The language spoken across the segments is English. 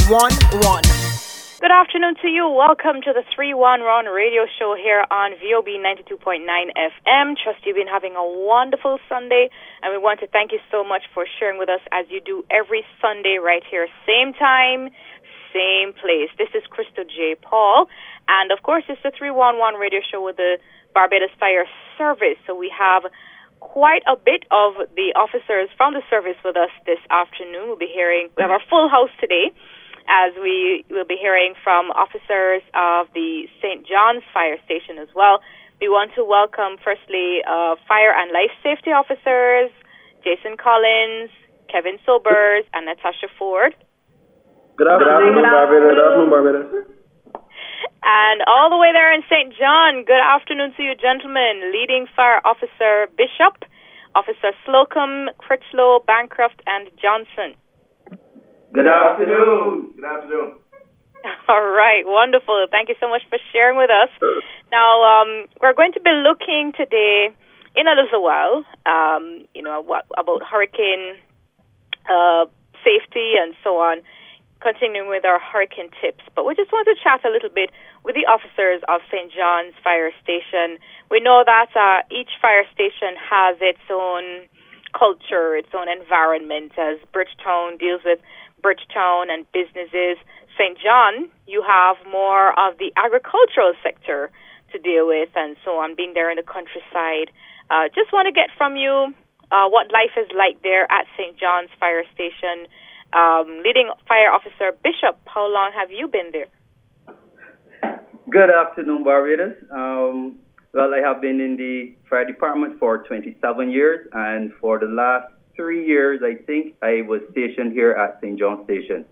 311. Good afternoon to you. Welcome to the 311 radio show here on VOB 92.9 FM. Trust you've been having a wonderful Sunday, and we want to thank you so much for sharing with us as you do every Sunday right here, same time, same place. This is Crystal J. Paul, and of course it's the 311 radio show with the Barbados Fire Service. So we have quite a bit of the officers from the service with us this afternoon. We have our full house today, as we will be hearing from officers of the St. John's Fire Station as well. We want to welcome, firstly, fire and life safety officers, Jason Collins, Kevin Sobers, and Natasha Ford. Good afternoon, Barbados. And all the way there in St. John, good afternoon to you, gentlemen. Leading Fire Officer Bishop, Officer Slocum, Critchlow, Bancroft, and Johnson. Good afternoon. Good afternoon. All right, wonderful. Thank you so much for sharing with us. Now, we're going to be looking today, in a little while, about hurricane safety and so on, continuing with our hurricane tips. But we just want to chat a little bit with the officers of St. John's Fire Station. We know that each fire station has its own culture, its own environment, as Bridgetown deals with Bridgetown and businesses. St. John, you have more of the agricultural sector to deal with and so on, being there in the countryside. Just want to get from you what life is like there at St. John's Fire Station. Leading Fire Officer Bishop, how long have you been there? Good afternoon, Barbados. Well, I have been in the fire department for 27 years, and for the last 3 years, I think, I was stationed here at St. John Station.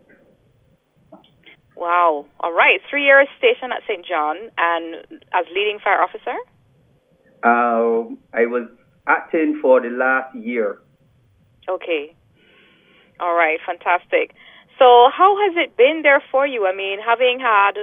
Wow. All right. 3 years stationed at St. John, and as leading fire officer? I was acting for the last year. Okay. All right. Fantastic. So how has it been there for you? I mean, having had,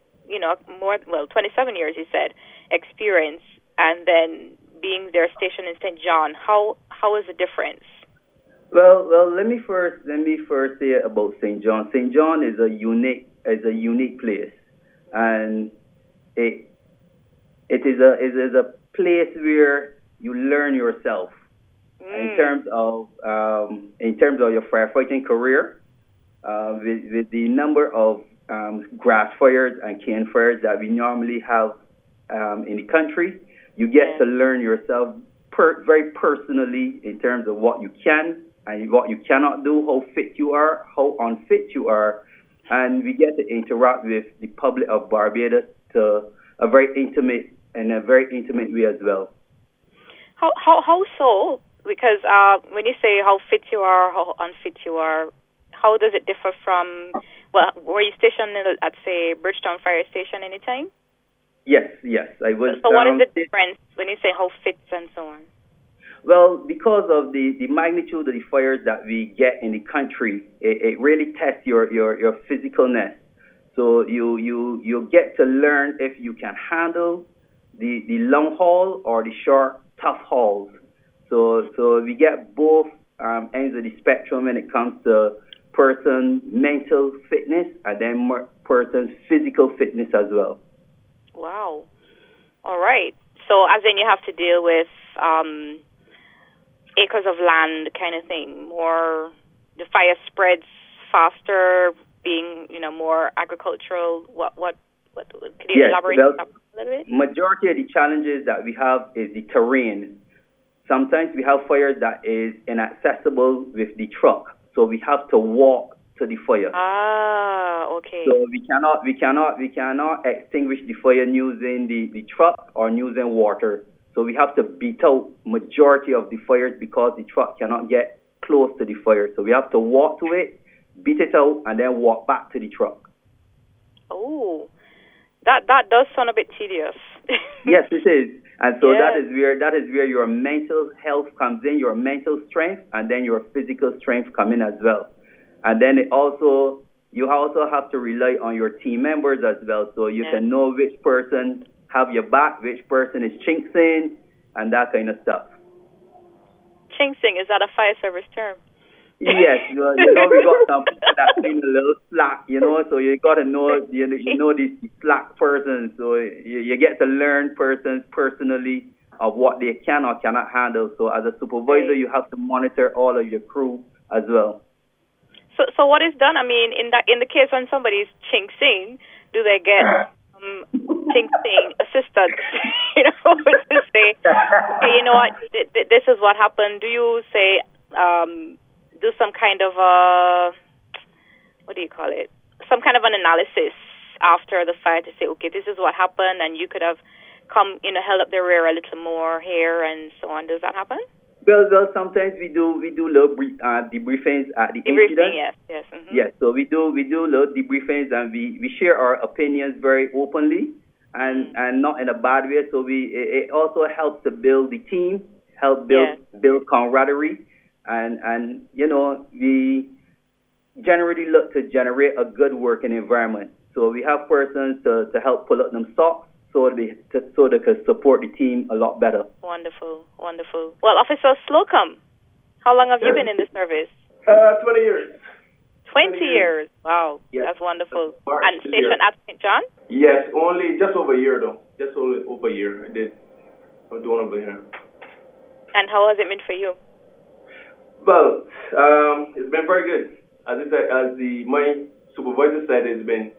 27 years, you said, experience, and then being there stationed in St. John, how is the difference? Well, let me first say about St. John. St. John is a unique place, and it is a place where you learn yourself in terms of your firefighting career, with the number of grass fires and cane fires that we normally have in the country. You get to learn yourself very personally in terms of what you can and what you cannot do, how fit you are, how unfit you are, and we get to interact with the public of Barbados to a very intimate way as well. How so? Because when you say how fit you are, how unfit you are, how does it differ from? Well, were you stationed at, say, Bridgetown Fire Station anytime? Yes, I was. So what is the difference when you say how fit and so on? Well, because of the magnitude of the fires that we get in the country, it really tests your physicalness. So you get to learn if you can handle the long haul or the short, tough hauls. So we get both ends of the spectrum when it comes to person's mental fitness and then person's physical fitness as well. Wow. All right. So as in you have to deal with acres of land kind of thing, more the fire spreads faster, being, more agricultural. What could you elaborate on that a little bit? Majority of the challenges that we have is the terrain. Sometimes we have fires that is inaccessible with the truck, so we have to walk to the fire. Ah, okay. So we cannot extinguish the fire using the truck or using water. So we have to beat out majority of the fires because the truck cannot get close to the fire. So we have to walk to it, beat it out, and then walk back to the truck. Oh, that does sound a bit tedious. Yes, it is. And so that is where your mental health comes in, your mental strength, and then your physical strength come in as well. And then you also have to rely on your team members as well, so you can know which person have your back, which person is chinksing, and that kind of stuff. Chinksing, is that a fire service term? Yes, we got some people that been a little slack, so you got to know, these slack persons, so you get to learn persons personally of what they can or cannot handle. So as a supervisor, you have to monitor all of your crew as well. So what is done? I mean, in the case when somebody's ching-sing, do they get ching-sing assistance? To say, hey, you know what, this is what happened. Do you say, do some kind of what do you call it? Some kind of an analysis after the fire to say, okay, this is what happened, and you could have come, held up the rear a little more here and so on. Does that happen? Well, sometimes we do little debriefings at the incident. Yes. Mm-hmm. Yes, so we do little debriefings, and we share our opinions very openly and not in a bad way. So it also helps to build the team, build camaraderie, and we generally look to generate a good working environment. So we have persons to help pull up them socks, so they can support the team a lot better. Wonderful. Well, Officer Slocum, how long have you been in the service? 20 years. 20 years. Wow, yes. That's wonderful. And stationed at St. John? Yes, only just over a year though. Just over a year I did. I'm doing over here. And how has it been for you? Well, it's been very good. As my supervisor said, it's been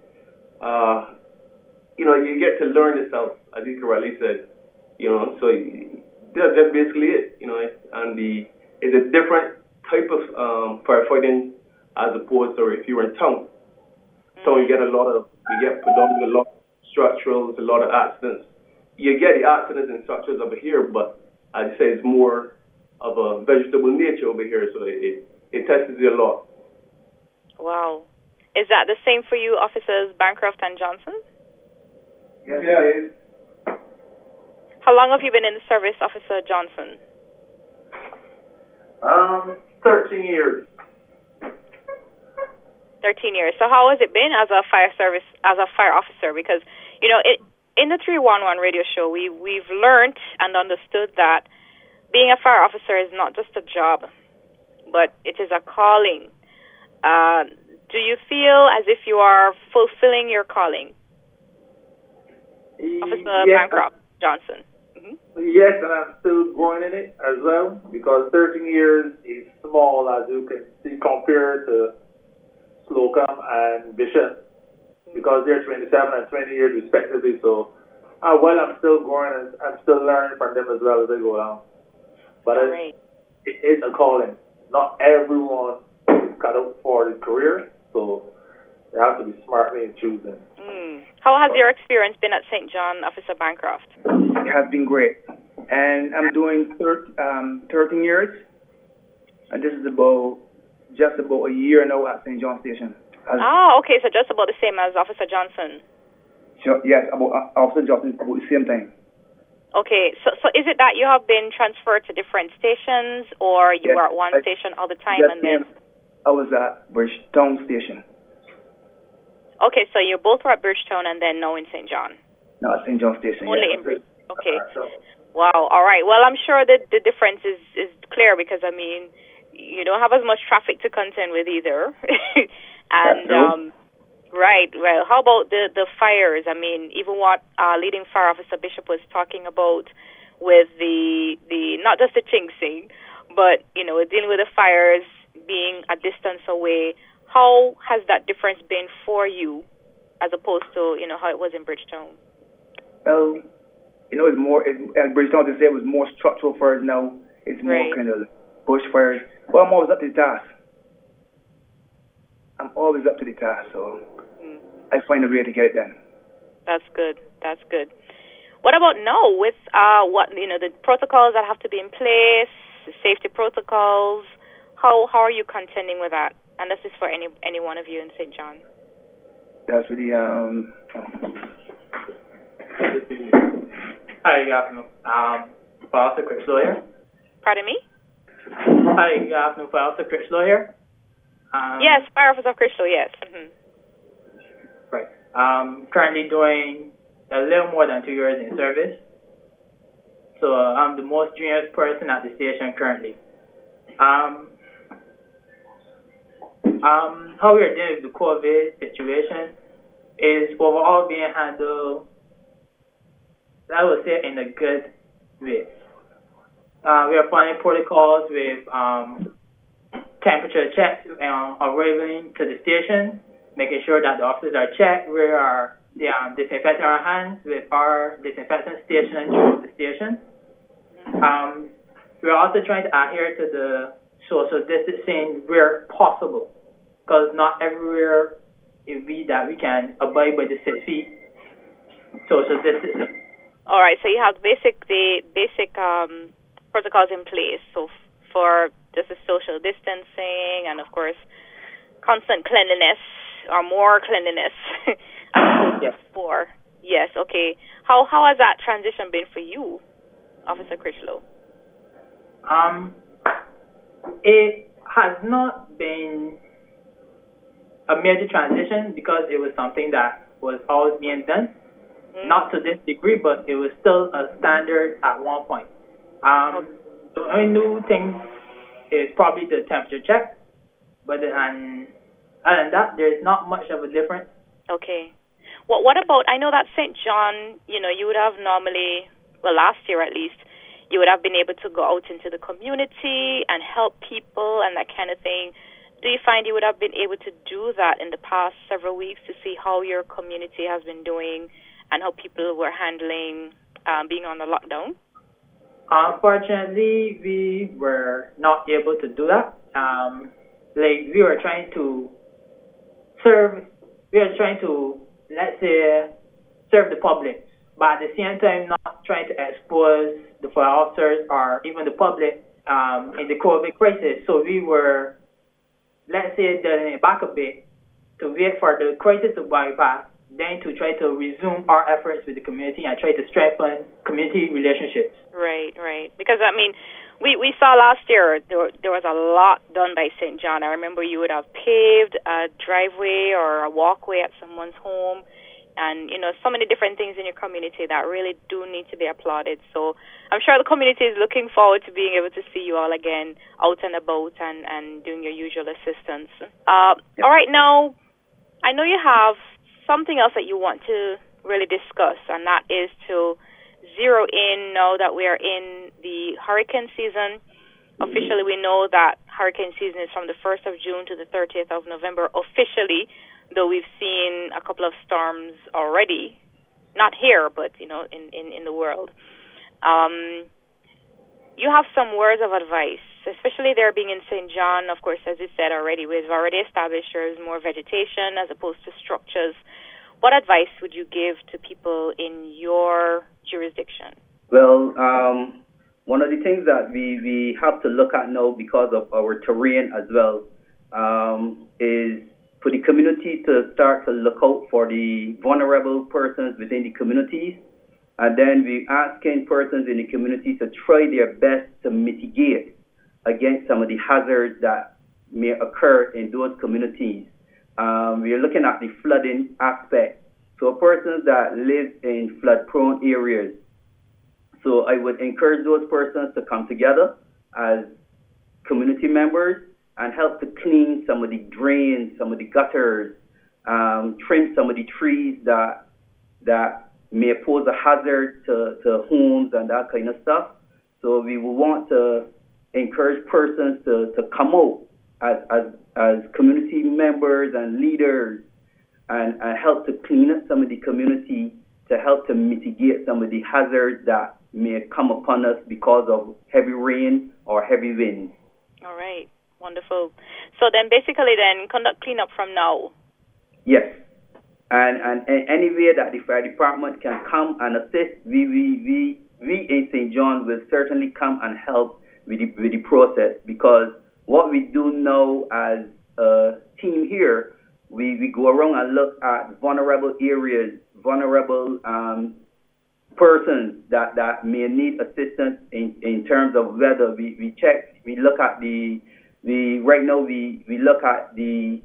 you get to learn yourself, as he correctly said, so that's basically it, and it's a different type of firefighting as opposed to if you're in town. So you get predominantly a lot of structurals, a lot of accidents. You get the accidents and structures over here, but as you say, it's more of a vegetable nature over here, so it tests you a lot. Wow. Is that the same for you, Officers Bancroft and Johnson? Yes, it is. How long have you been in the service, Officer Johnson? 13 years. 13 years. So how has it been as a fire officer? Because, in the 311 radio show, we've learned and understood that being a fire officer is not just a job, but it is a calling. Do you feel as if you are fulfilling your calling? Officer Bancroft Johnson. Mm-hmm. Yes, and I'm still growing in it as well, because 13 years is small, as you can see, compared to Slocum and Bishop, because they're 27 and 20 years respectively. So, I'm still growing and I'm still learning from them as well as they go along. But it is a calling. Not everyone is cut out for the career, so you have to be smartly in choosing. How has your experience been at St. John, Officer Bancroft? It has been great. And I'm doing 13 years. And this is just about a year now at St. John Station. Okay, so just about the same as Officer Johnson. Yes, Officer Johnson, about the same time. Okay, so is it that you have been transferred to different stations, or you were at one station all the time? I was at Bridgetown Station. Okay, so you both were at Bridgetown and then now in St. John? No, at St. John Station. Only in Bridgetown. Okay. Wow, all right. Well, I'm sure that the difference is clear because, you don't have as much traffic to contend with either. And, right, well, how about the fires? Even what leading fire officer Bishop was talking about with the not just the ching-sing, but, dealing with the fires being a distance away. How has that difference been for you as opposed to, how it was in Bridgetown? Well, it's more, at Bridgetown, they say it was more structural fires now. It's more kind of bush fires. Well, I'm always up to the task. So I find a way to get it done. That's good. What about now with the protocols that have to be in place, the safety protocols? How are you contending with that? And this is for any one of you in St. John. That's really Hi, good afternoon. Fire Officer Critchlow here. Pardon me? Hi, good afternoon. Fire Officer Critchlow here. Yes, Fire Officer Critchlow, yes. Mm-hmm. Right. Currently doing a little more than 2 years in service. So I'm the most junior person at the station currently. how we are dealing with the COVID situation is overall being handled, I would say, in a good way. We are following protocols with temperature checks arriving to the station, making sure that the officers are checked. We are disinfecting our hands with our disinfectant station through the station. We are also trying to adhere to the social distancing where possible, because not everywhere that we can abide by the 6 feet social distancing. All right, so you have the basic protocols in place. So for just the social distancing and of course constant cleanliness or more cleanliness Yes. before. Yes, okay. How has that transition been for you, Officer Critchlow? It has not been a major transition because it was something that was always being done. Not to this degree, but it was still a standard at one point. The only new thing is probably the temperature check, but other than that, there's not much of a difference. Okay. Well, what about, I know that St. John, you would have normally, well, last year at least, you would have been able to go out into the community and help people and that kind of thing. Do you find you would have been able to do that in the past several weeks to see how your community has been doing and how people were handling being on the lockdown? Unfortunately, we were not able to do that. We were trying to serve, let's say, serve the public, but at the same time not trying to expose the fire officers or even the public in the COVID crisis. So we were, let's say, dialing it back a bit to wait for the crisis to bypass, then to try to resume our efforts with the community and try to strengthen community relationships. Right. Because, we saw last year there was a lot done by St. John. I remember you would have paved a driveway or a walkway at someone's home and, so many different things in your community that really do need to be applauded. So I'm sure the community is looking forward to being able to see you all again out and about and doing your usual assistance. All right, now, I know you have something else that you want to really discuss, and that is to zero in now that we are in the hurricane season. Officially, we know that hurricane season is from the 1st of June to the 30th of November officially, though we've seen a couple of storms already, not here, but, in the world. You have some words of advice, especially there being in St. John, of course, as you said already, we've already established there's more vegetation as opposed to structures. What advice would you give to people in your jurisdiction? Well, one of the things that we have to look at now because of our terrain as well is for the community to start to look out for the vulnerable persons within the communities. And then we're asking persons in the community to try their best to mitigate against some of the hazards that may occur in those communities. We are looking at the flooding aspect. So persons that live in flood-prone areas. So I would encourage those persons to come together as community members and help to clean some of the drains, some of the gutters, trim some of the trees that may pose a hazard to homes and that kind of stuff. So we will want to encourage persons to come out as community members and leaders and help to clean up some of the community to help to mitigate some of the hazards that may come upon us because of heavy rain or heavy winds. All right. Wonderful. So then basically conduct cleanup from now. Yes. And any way that the fire department can come and assist, we in St. John will certainly come and help with the process, because what we do now as a team here, we go around and look at vulnerable areas, vulnerable persons that may need assistance in terms of weather. We check, we look at right now we look at the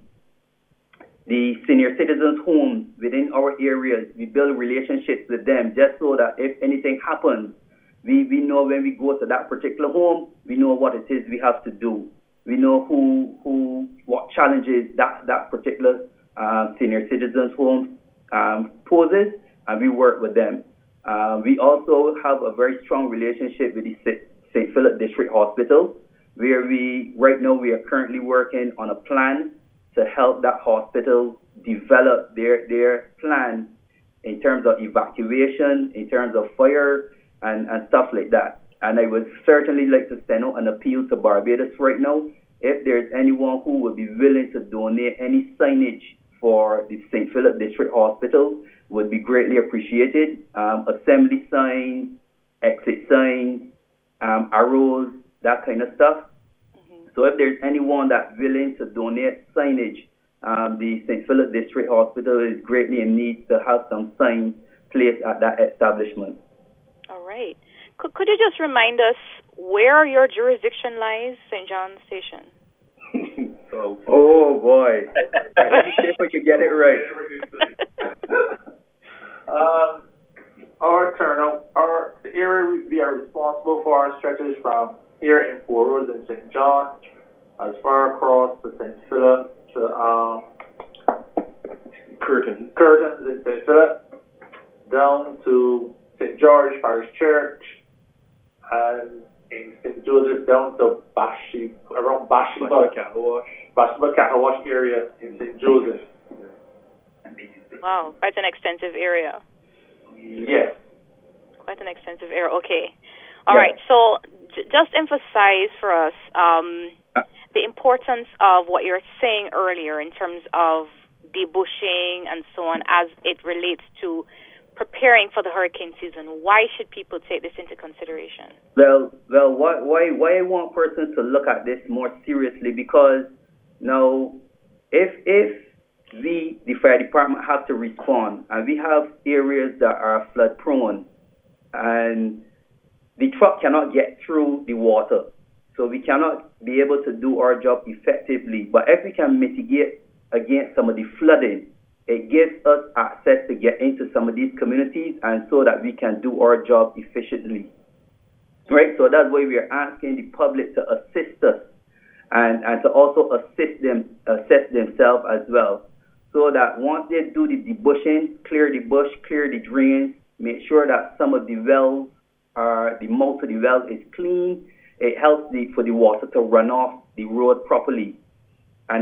senior citizens' homes within our areas. We build relationships with them just so that if anything happens, we know when we go to that particular home, we know what it is we have to do. We know what challenges that particular senior citizens home poses, and we work with them. We also have a very strong relationship with the St. Philip District Hospital, where right now we are currently working on a plan to help that hospital develop their plan in terms of evacuation, in terms of fire, and stuff like that. And I would certainly like to send out an appeal to Barbados right now. If there's anyone who would be willing to donate any signage for the St. Philip District Hospital, would be greatly appreciated. Assembly signs, exit signs, arrows, that kind of stuff. Mm-hmm. So if there's anyone that's willing to donate signage, the St. Philip District Hospital is greatly in need to have some signs placed at that establishment. All right. Could you just remind us where your jurisdiction lies, St. John Station? Oh boy. See if we can get it right. The area we are responsible for stretches from here in Four Roads in St. John, as far across to St. Philip, to Curtains in St. Philip, down to St. George Parish Church, and in St. Joseph down to around Bathsheba Cattle Wash area in St. Joseph. Wow, quite an extensive area. Yes. Quite an extensive area. Okay. All right. So just emphasize for us the importance of what you were saying earlier in terms of debushing and so on as it relates to preparing for the hurricane season. Why should people take this into consideration? Well, why I want persons to look at this more seriously, because now if we, the fire department, have to respond, and we have areas that are flood prone, and the truck cannot get through the water, so we cannot be able to do our job effectively. But if we can mitigate against some of the flooding, it gives us access to get into some of these communities, and so that we can do our job efficiently. Right? So that's why we are asking the public to assist us and to also assess themselves as well. So that once they do the debushing, clear the bush, clear the drains, make sure that some of the wells, the mouth of the wells is clean. It helps for the water to run off the road properly, and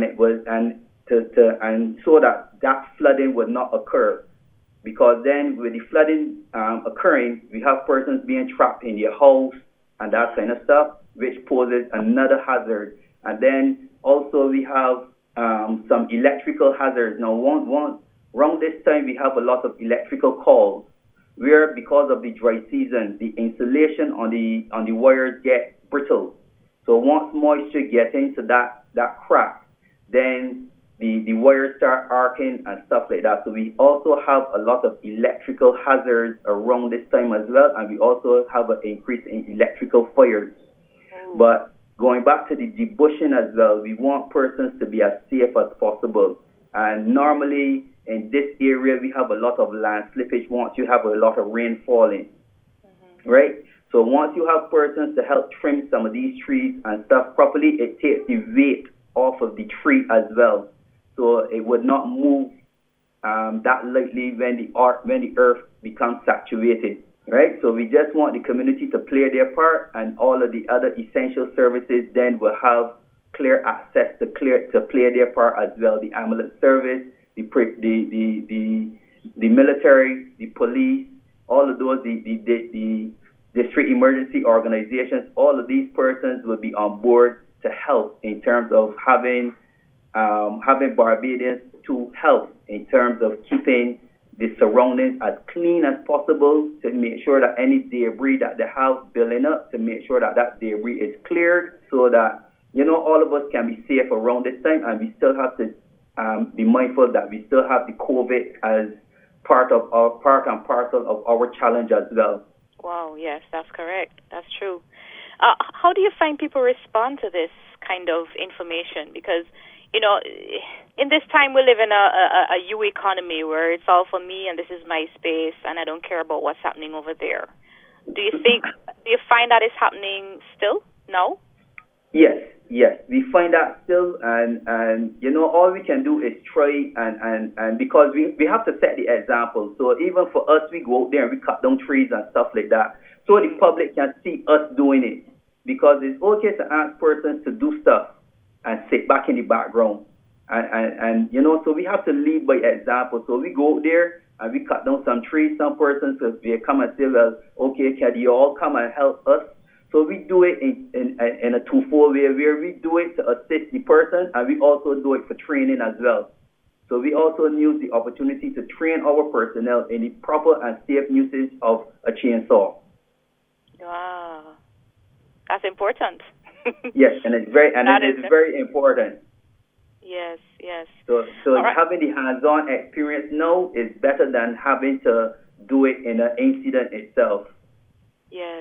so that flooding would not occur. Because then with the flooding occurring, we have persons being trapped in their house and that kind of stuff, which poses another hazard. And then also we have some electrical hazards. Now, around this time, we have a lot of electrical calls, where because of the dry season, the insulation on the wires get brittle. So once moisture gets into that crack, then the wires start arcing and stuff like that. So we also have a lot of electrical hazards around this time as well, and we also have an increase in electrical fires. But going back to the debushing as well, we want persons to be as safe as possible. And normally in this area, we have a lot of land slippage once you have a lot of rain falling, right? So once you have persons to help trim some of these trees and stuff properly, it takes the weight off of the tree as well. So it would not move that lightly when the earth becomes saturated, right? So we just want the community to play their part, and all of the other essential services then will have clear access to play their part as well. The ambulance service, the military, the police, all of those, the district emergency organizations, all of these persons will be on board to help in terms of having Barbadians to help in terms of keeping the surroundings as clean as possible, to make sure that any debris that they have building up, to make sure that debris is cleared, so that, all of us can be safe around this time, and we still have to be mindful that we still have the COVID as part and parcel of our challenge as well. Wow, yes, that's correct. That's true. How do you find people respond to this kind of information? Because, in this time we live in a you economy where it's all for me and this is my space and I don't care about what's happening over there. Do you find that is happening still? No? Yes, Yes, we find that still, and you know, all we can do is try and because we have to set the example. So even for us, we go out there and we cut down trees and stuff like that, so the public can see us doing it. Because it's okay to ask persons to do stuff and sit back in the background, and you know, so we have to lead by example. So we go out there and we cut down some trees. Some persons they come and say, well, okay, can you all come and help us? So we do it in a twofold way, where we do it to assist the person, and we also do it for training as well. So we also use the opportunity to train our personnel in the proper and safe usage of a chainsaw. Wow, that's important. Yes, and it's very important. Yes, yes. So right. Having the hands-on experience now is better than having to do it in an incident itself. Yes.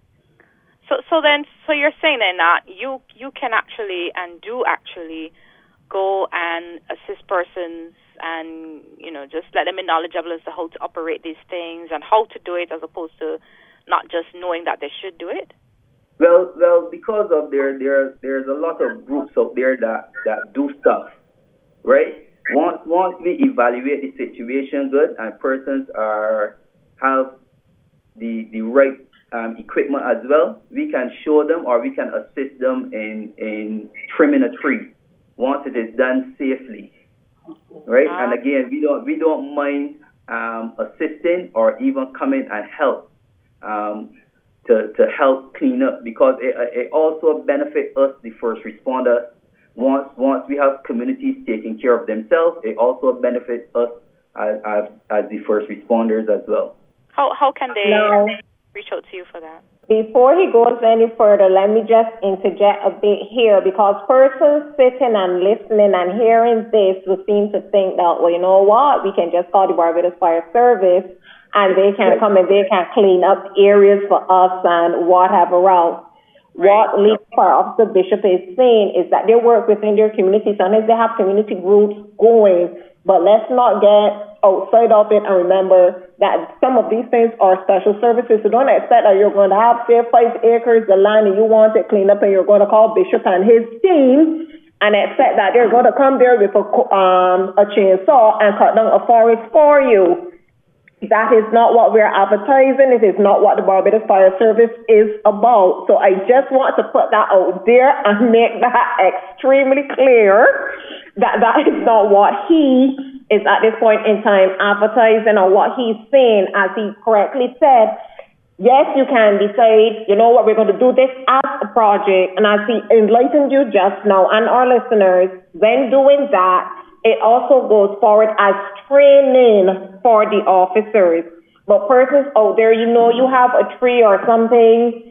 So you're saying then that you can actually and do actually go and assist persons and, you know, just let them be knowledgeable as to how to operate these things and how to do it, as opposed to not just knowing that they should do it? Well, because of there's a lot of groups out there that do stuff, right? Once we evaluate the situation good and persons have the right equipment as well, we can show them or we can assist them in trimming a tree once it is done safely, right? And again, we don't mind assisting or even coming and help to help clean up, because it also benefits us, the first responders. Once we have communities taking care of themselves, it also benefits us as the first responders as well. How can they reach out to you for that? Before he goes any further, let me just interject a bit here, because persons sitting and listening and hearing this would seem to think that, well, you know what, we can just call the Barbados Fire Service and they can come and they can clean up areas for us and whatever else. What Lead Fire Officer Bishop is saying is that they work within their communities, and if they have community groups going, but let's not get outside of it and remember that some of these things are special services. So don't expect that you're going to have, say, 5 acres of land and you want it cleaned up and you're going to call Bishop and his team and expect that they're going to come there with a chainsaw and cut down a forest for you. That is not what we're advertising. It is not what the Barbados Fire Service is about. So I just want to put that out there and make that extremely clear that that is not what he is at this point in time advertising or what he's saying. As he correctly said, yes, you can decide, you know what, we're going to do this as a project. And as he enlightened you just now and our listeners, when doing that, it also goes forward as training for the officers. But persons out there, you know, you have a tree or something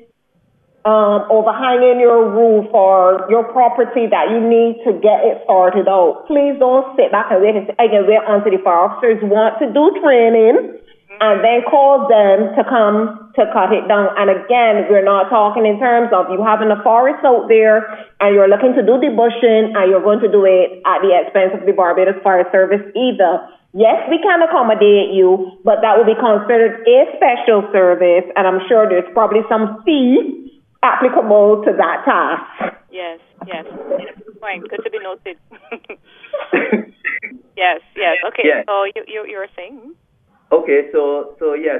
overhanging your roof or your property that you need to get it sorted out. Please don't sit back and wait until the fire officers want to do training and then call them to come to cut it down. And again, we're not talking in terms of you having a forest out there and you're looking to do the bushing and you're going to do it at the expense of the Barbados Fire Service either. Yes, we can accommodate you, but that will be considered a special service, and I'm sure there's probably some fee applicable to that task. Yes. Fine, good to be noted. Yes. Okay, yeah. So you were saying? Okay, so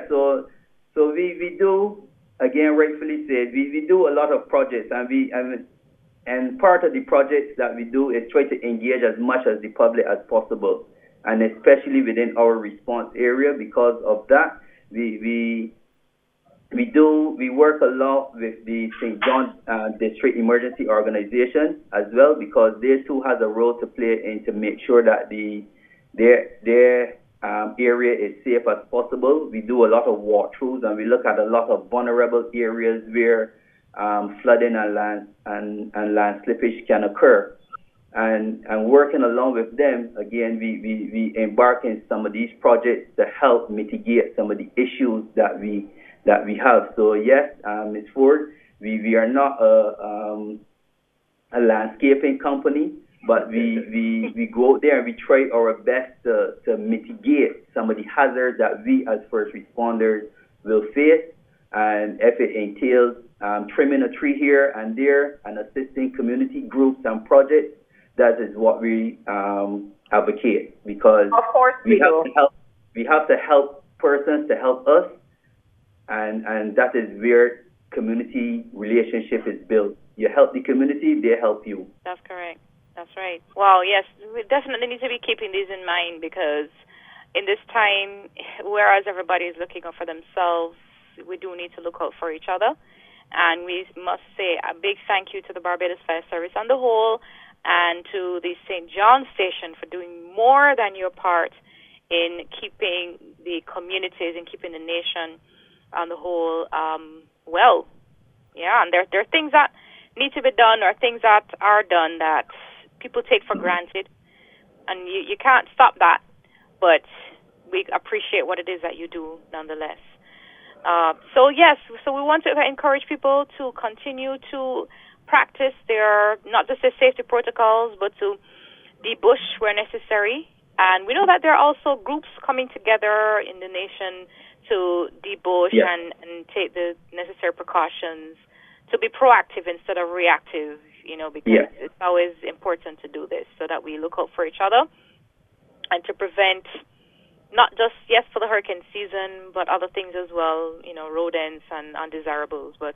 we do, again, rightfully said, we do a lot of projects, and part of the projects that we do is try to engage as much as the public as possible, and especially within our response area. Because of that, we work a lot with the St. John District Emergency Organization as well, because they too has a role to play in to make sure that their area is safe as possible. We do a lot of walkthroughs and we look at a lot of vulnerable areas where flooding and land slippage can occur. And working along with them, again, we embark in some of these projects to help mitigate some of the issues that we have. So yes, Ms. Ford, we are not a landscaping company, but we go out there and we try our best to mitigate some of the hazards that we as first responders will face. And if it entails trimming a tree here and there and assisting community groups and projects. That is what we advocate, because of course we have to help. We have to help persons to help us, and that is where community relationship is built. You help the community, they help you. That's correct. That's right. Well, yes, we definitely need to be keeping these in mind, because in this time, whereas everybody is looking out for themselves, we do need to look out for each other. And we must say a big thank you to the Barbados Fire Service on the whole, and to the St. John Station for doing more than your part in keeping the communities and keeping the nation on the whole well. Yeah, and there are things that need to be done, or things that are done that people take for granted, and you can't stop that, but we appreciate what it is that you do nonetheless. So we want to encourage people to continue to practice their, not just their safety protocols, but to debush where necessary. And we know that there are also groups coming together in the nation to debush and take the necessary precautions, to be proactive instead of reactive, because it's always important to do this so that we look out for each other and to prevent not just, for the hurricane season, but other things as well, rodents and undesirables. But,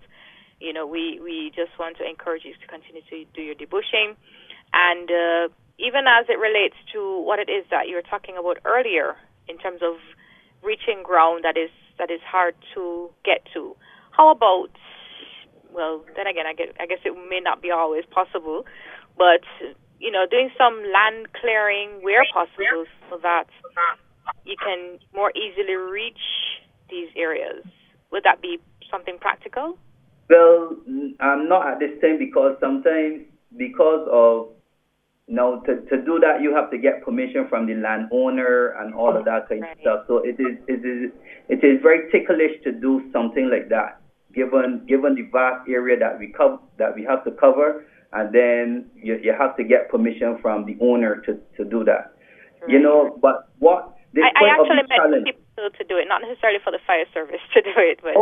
we just want to encourage you to continue to do your debushing. And even as it relates to what it is that you were talking about earlier in terms of reaching ground that is hard to get to, how about, well, then again, I guess it may not be always possible, but, doing some land clearing where possible so that you can more easily reach these areas. Would that be something practical? Well, not at this time, because sometimes, because of, to do that, you have to get permission from the landowner and all of that kind of stuff. So it is very ticklish to do something like that, given the vast area that we have to cover, and then you have to get permission from the owner to do that. Right. But what I actually meant people to do it, not necessarily for the fire service to do it. But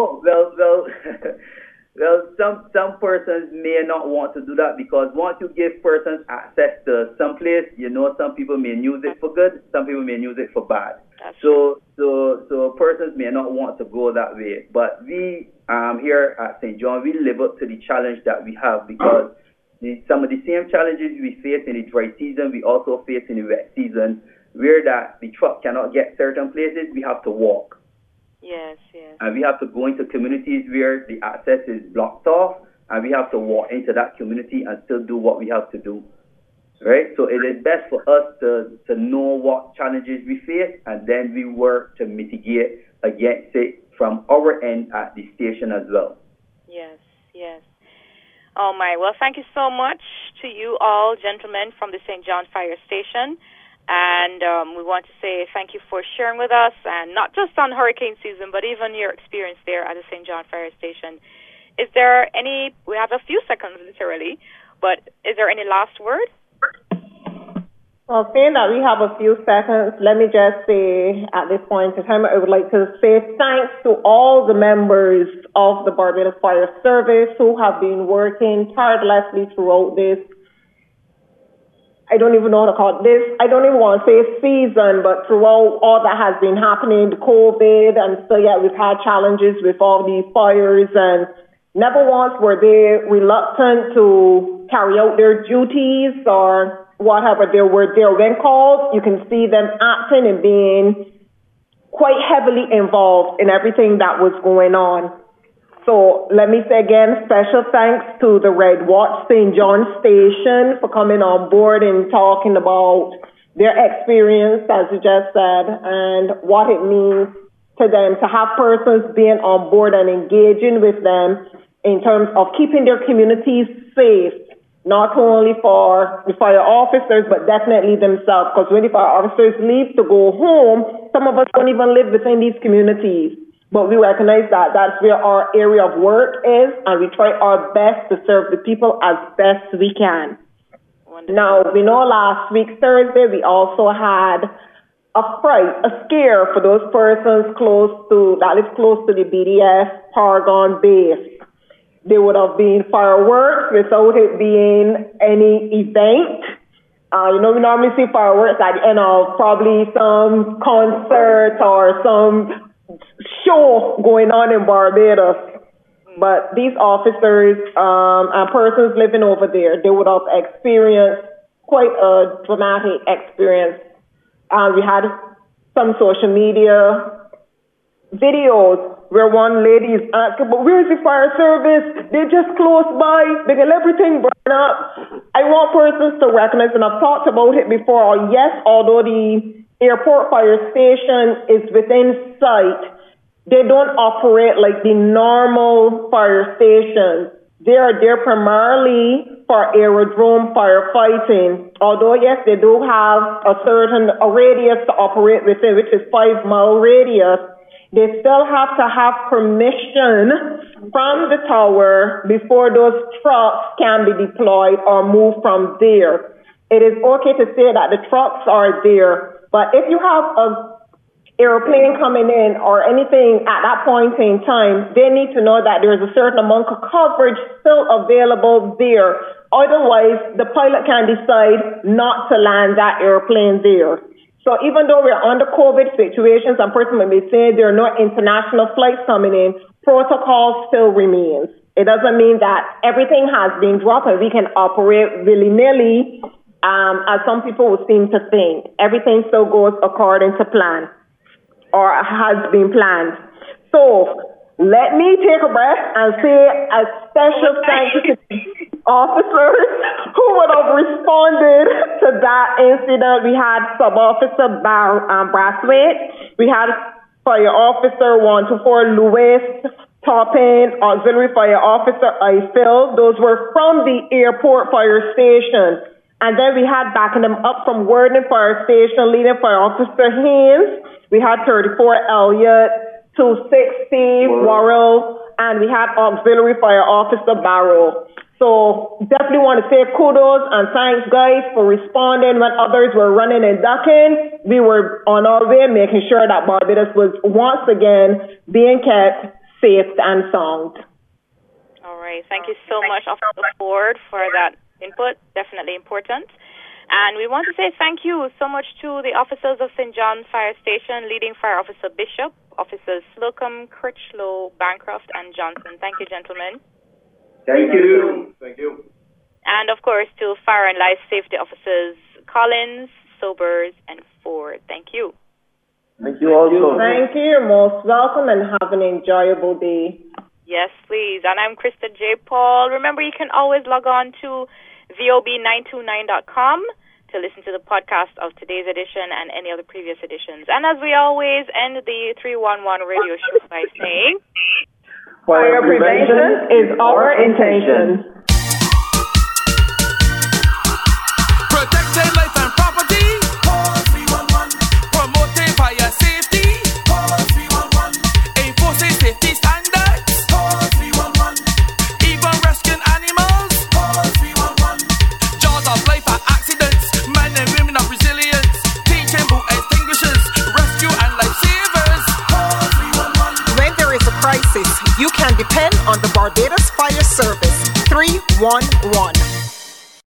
well, some persons may not want to do that, because once you give persons access to some place, some people may use it for good, some people may use it for bad. So persons may not want to go that way. But we here at St. John, we live up to the challenge that we have, because some of the same challenges we face in the dry season, we also face in the wet season, where that the truck cannot get certain places, we have to walk. Yes. And we have to go into communities where the access is blocked off, and we have to walk into that community and still do what we have to do. Right? So it is best for us to know what challenges we face, and then we work to mitigate against it from our end at the station as well. Yes. Oh my, well, thank you so much to you all, gentlemen, from the St. John Fire Station. And we want to say thank you for sharing with us, and not just on hurricane season, but even your experience there at the St. John Fire Station. Is there any, we have a few seconds literally, but is there any last word? Well, seeing that we have a few seconds, let me just say at this point in time, I would like to say thanks to all the members of the Barbados Fire Service who have been working tirelessly throughout this. I don't even know how to call it this. I don't even want to say season, but throughout all that has been happening, the COVID, and so we've had challenges with all these fires, and never once were they reluctant to carry out their duties or whatever. They were there when called. You can see them acting and being quite heavily involved in everything that was going on. So let me say again, special thanks to the Red Watch St. John Station for coming on board and talking about their experience, as you just said, and what it means to them to have persons being on board and engaging with them in terms of keeping their communities safe, not only for the fire officers, but definitely themselves. Because when the fire officers leave to go home, some of us don't even live within these communities. But we recognize that that's where our area of work is, and we try our best to serve the people as best we can. Wonderful. Now, we know last week, Thursday, we also had a scare for those persons that live close to the BDF Paragon base. there would have been fireworks without it being any event. We normally see fireworks at the end of probably some concert or some show going on in Barbados. But these officers and persons living over there, they would have experienced quite a dramatic experience. We had some social media videos where one lady is asking, but where's the fire service? They're just close by. They can let everything burn up. I want persons to recognize, and I've talked about it before, yes, although the airport fire station is within sight, they don't operate like the normal fire stations. They are there primarily for aerodrome firefighting. Although, yes, they do have a radius to operate within, which is 5 mile radius. They still have to have permission from the tower before those trucks can be deployed or moved from there. It is okay to say that the trucks are there, but if you have a airplane coming in or anything at that point in time, they need to know that there is a certain amount of coverage still available there. Otherwise, the pilot can decide not to land that airplane there. So even though we're under COVID situations, and person may be saying there are no international flights coming in, protocol still remains. It doesn't mean that everything has been dropped and we can operate willy-nilly, as some people would seem to think. Everything still goes according to plan, or has been planned. So let me take a breath and say a special thank you to officers who would have responded to that incident. We had Sub-Officer Brathwaite, we had Fire Officer 124 Lewis Toppin, Auxiliary Fire Officer Eiffel. Those were from the airport fire station. And then we had backing them up from Worden Fire Station, leading Fire Officer Haynes. We had 34 Elliott, 260 Worrell, and we had Auxiliary Fire Officer Barrow. So definitely want to say kudos and thanks, guys, for responding when others were running and ducking. We were on our way, making sure that Barbados was once again being kept safe and sound. All right. Thank you so much, Officer Ford, for that input. Definitely important. And we want to say thank you so much to the officers of St. John's Fire Station, leading Fire Officer Bishop, Officers Slocum, Critchlow, Bancroft, and Johnson. Thank you, gentlemen. Thank you. Thank you. And, of course, to Fire and Life Safety Officers Collins, Sobers, and Ford. Thank you. Thank you also. Thank you. You're most welcome and have an enjoyable day. Yes, please. And I'm Krista J. Paul. Remember, you can always log on to VOB929.com to listen to the podcast of today's edition and any other previous editions. And as we always end the 311 radio show by saying, fire prevention is our intention. Protecting life and property. Call 311. Promoting fire safety. Call 311. Enforcing safety standards. Call 311. Even rescuing animals. Call 311. Jaws of life and accidents. Men and women of resilience. Teaching boat extinguishers. Rescue and lifesavers. Call 311. When there is a crisis, you can depend on the Barbados Fire Service 311.